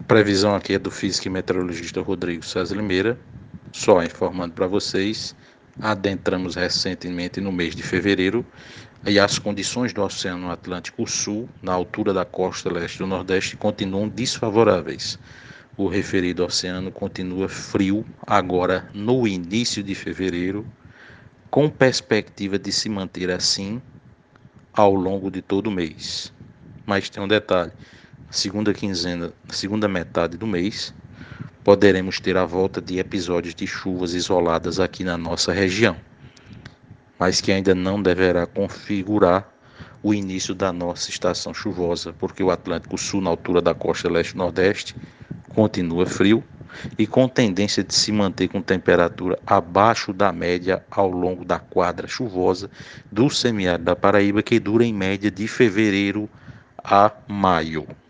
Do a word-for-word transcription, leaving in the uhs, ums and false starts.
previsão aqui é do físico e meteorologista Rodrigo César Limeira. Só informando para vocês, adentramos recentemente no mês de fevereiro e as condições do Oceano Atlântico Sul, na altura da costa leste do Nordeste, continuam desfavoráveis. O referido oceano continua frio agora no início de fevereiro, com perspectiva de se manter assim ao longo de todo o mês. Mas tem um detalhe: segunda quinzena, segunda metade do mês, poderemos ter a volta de episódios de chuvas isoladas aqui na nossa região, mas que ainda não deverá configurar o início da nossa estação chuvosa, porque o Atlântico Sul, na altura da costa leste-nordeste, continua frio e com tendência de se manter com temperatura abaixo da média ao longo da quadra chuvosa do semiárido da Paraíba, que dura em média de fevereiro a maio.